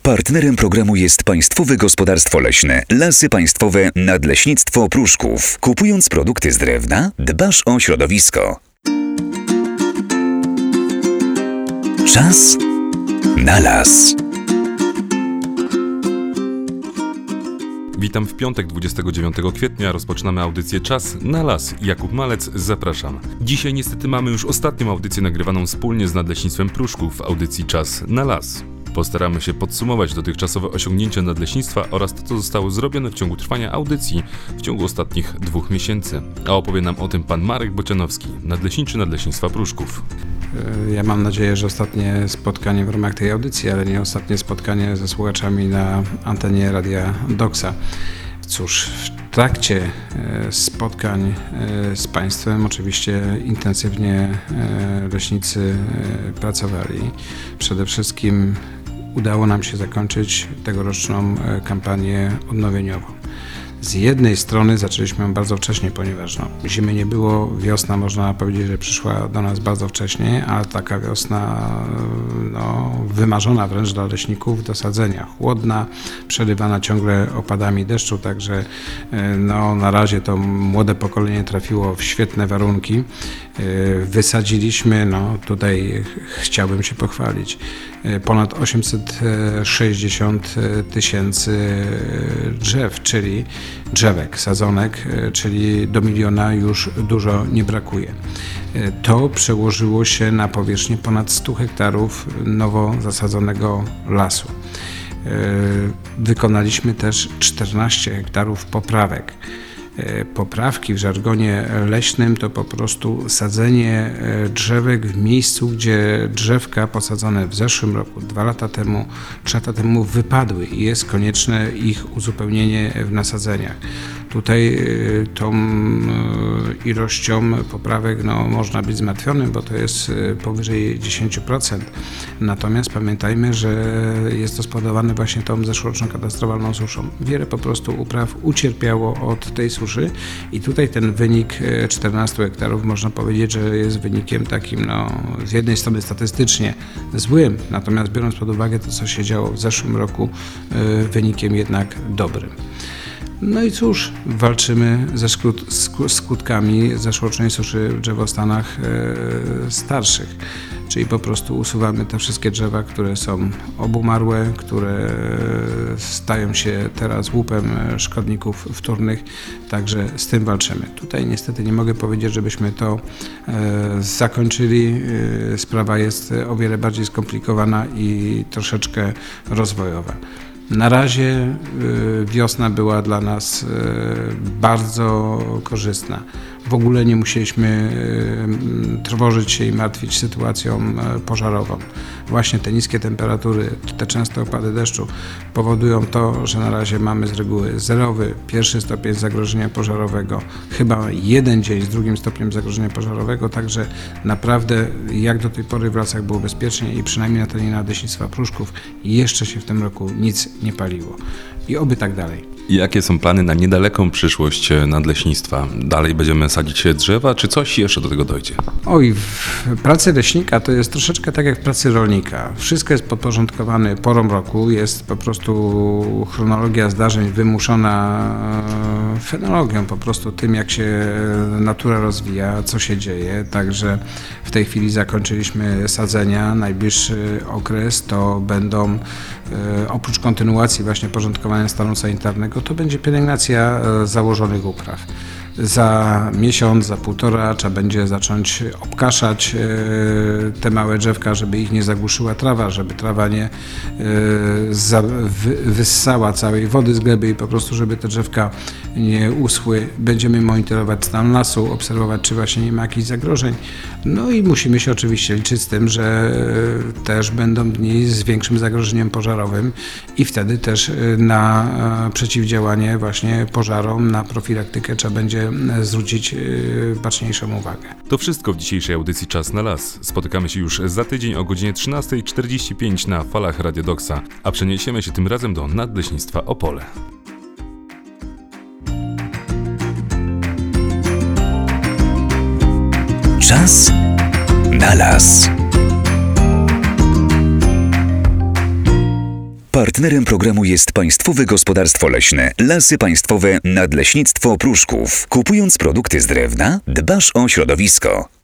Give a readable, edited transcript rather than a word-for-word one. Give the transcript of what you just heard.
Partnerem programu jest Państwowe Gospodarstwo Leśne Lasy Państwowe Nadleśnictwo Pruszków. Kupując produkty z drewna, dbasz o środowisko. Czas na las. Witam w piątek 29 kwietnia, rozpoczynamy audycję Czas na las. Jakub Malec, zapraszam. Dzisiaj niestety mamy już ostatnią audycję nagrywaną wspólnie z Nadleśnictwem Pruszków w audycji Czas na las. Postaramy się podsumować dotychczasowe osiągnięcia Nadleśnictwa oraz to, co zostało zrobione w ciągu trwania audycji w ciągu ostatnich 2 miesięcy. A opowie nam o tym pan Marek Bocianowski, nadleśniczy Nadleśnictwa Pruszków. Ja mam nadzieję, że ostatnie spotkanie w ramach tej audycji, ale nie ostatnie spotkanie ze słuchaczami na antenie Radia Doksa. Cóż, w trakcie spotkań z Państwem oczywiście intensywnie leśnicy pracowali. Przede wszystkim udało nam się zakończyć tegoroczną kampanię odnowieniową. Z jednej strony zaczęliśmy ją bardzo wcześnie, ponieważ zimy nie było, wiosna można powiedzieć, że przyszła do nas bardzo wcześnie, ale taka wiosna wymarzona wręcz dla leśników do sadzenia. Chłodna, przerywana ciągle opadami deszczu, także na razie to młode pokolenie trafiło w świetne warunki. Wysadziliśmy, tutaj chciałbym się pochwalić, ponad 860 tysięcy drzew, czyli drzewek, sadzonek, czyli do 1 miliona już dużo nie brakuje. To przełożyło się na powierzchnię ponad 100 hektarów nowo zasadzonego lasu. Wykonaliśmy też 14 hektarów poprawek. Poprawki w żargonie leśnym to po prostu sadzenie drzewek w miejscu, gdzie drzewka posadzone w zeszłym roku, 2 lata temu, 3 lata temu wypadły i jest konieczne ich uzupełnienie w nasadzeniach. Tutaj tą ilością poprawek można być zmartwionym, bo to jest powyżej 10%. Natomiast pamiętajmy, że jest to spowodowane właśnie tą zeszłoroczną katastrofalną suszą. Wiele po prostu upraw ucierpiało od tej suszy i tutaj ten wynik 14 hektarów można powiedzieć, że jest wynikiem takim z jednej strony statystycznie złym, natomiast biorąc pod uwagę to, co się działo w zeszłym roku, wynikiem jednak dobrym. No i cóż, walczymy ze skutkami zeszłorocznej suszy w drzewostanach starszych, czyli po prostu usuwamy te wszystkie drzewa, które są obumarłe, które stają się teraz łupem szkodników wtórnych, także z tym walczymy. Tutaj niestety nie mogę powiedzieć, żebyśmy to zakończyli. Sprawa jest o wiele bardziej skomplikowana i troszeczkę rozwojowa. Na razie wiosna była dla nas bardzo korzystna. W ogóle nie musieliśmy trwożyć się i martwić sytuacją pożarową. Właśnie te niskie temperatury, te częste opady deszczu powodują to, że na razie mamy z reguły zerowy, 1. stopień zagrożenia pożarowego, chyba 1 dzień z 2. stopniem zagrożenia pożarowego, także naprawdę jak do tej pory w lasach było bezpiecznie i przynajmniej na terenie Nadleśnictwa Pruszków jeszcze się w tym roku nic nie paliło. I oby tak dalej. Jakie są plany na niedaleką przyszłość Nadleśnictwa? Dalej będziemy sadzić drzewa, czy coś jeszcze do tego dojdzie? W pracy leśnika to jest troszeczkę tak jak w pracy rolnika. Wszystko jest podporządkowane porą roku, jest po prostu chronologia zdarzeń wymuszona fenologią, po prostu tym, jak się natura rozwija, co się dzieje. Także w tej chwili zakończyliśmy sadzenia. Najbliższy okres to będą, oprócz kontynuacji właśnie porządkowania stanu sanitarnego, to będzie pielęgnacja założonych upraw. Za miesiąc, za 1,5 trzeba będzie zacząć obkaszać te małe drzewka, żeby ich nie zagłuszyła trawa, żeby trawa nie wyssała całej wody z gleby i po prostu, żeby te drzewka nie uschły. Będziemy monitorować stan lasu, obserwować, czy właśnie nie ma jakichś zagrożeń. No i musimy się oczywiście liczyć z tym, że też będą dni z większym zagrożeniem pożarowym i wtedy też na przeciwdziałanie właśnie pożarom, na profilaktykę trzeba będzie zwrócić baczniejszą uwagę. To wszystko w dzisiejszej audycji Czas na las. Spotykamy się już za tydzień o godzinie 13:45 na falach Radio Doksa, a przeniesiemy się tym razem do Nadleśnictwa Opole. Czas na las. Partnerem programu jest Państwowe Gospodarstwo Leśne Lasy Państwowe Nadleśnictwo Pruszków. Kupując produkty z drewna, dbasz o środowisko.